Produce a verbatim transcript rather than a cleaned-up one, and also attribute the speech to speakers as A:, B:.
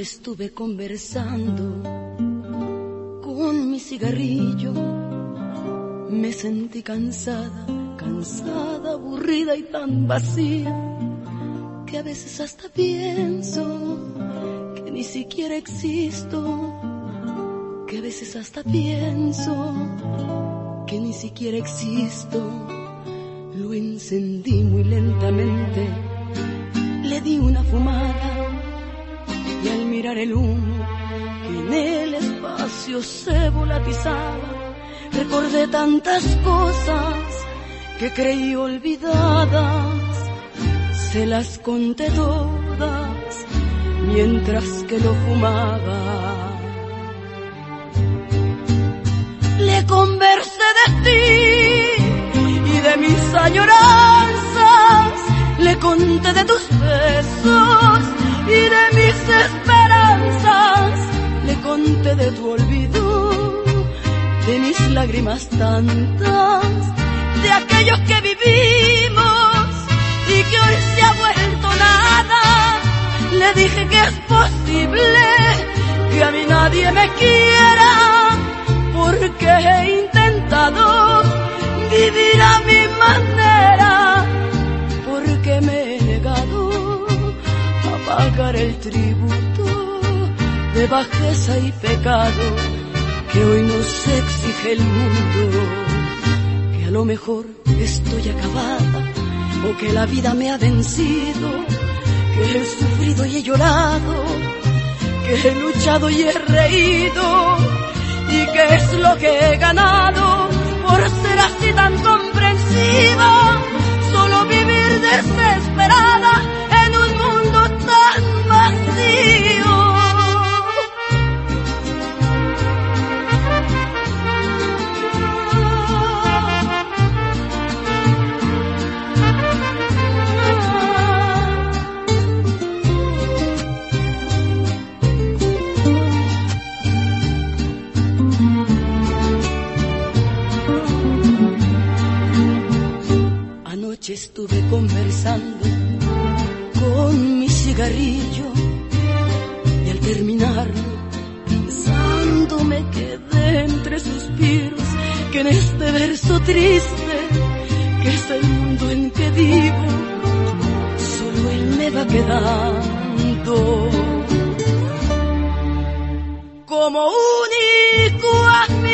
A: estuve conversando con mi cigarrillo. Me sentí cansada, cansada, aburrida y tan vacía, que a veces hasta pienso que ni siquiera existo, que a veces hasta pienso que ni siquiera existo. Lo encendí muy lentamente, le di una fumada y al mirar el humo que en el espacio se volatizaba, recordé tantas cosas que creí olvidadas. Se las conté todas mientras que lo fumaba. Le conversé de ti y de mis añoranzas, le conté de tus besos y de mis esperanzas, le conté de tu olvido, de mis lágrimas tantas, de aquellos que vivimos y que hoy se ha vuelto nada. Le dije que es posible que a mí nadie me quiera, porque he intentado vivir a mi manera, porque me he negado a pagar el tributo de bajeza y pecado que hoy nos exige el mundo. Que a lo mejor estoy acabada, o que la vida me ha vencido, que he sufrido y he llorado, que he luchado y he reído, y que es lo que he ganado por ser así tan comprensiva. Solo vivir desesperada en un mundo tan vacío. Estuve conversando con mi cigarrillo y al terminarlo, pensando, me quedé entre suspiros, que en este verso triste, que es el mundo en que vivo, solo él me va quedando como único amigo.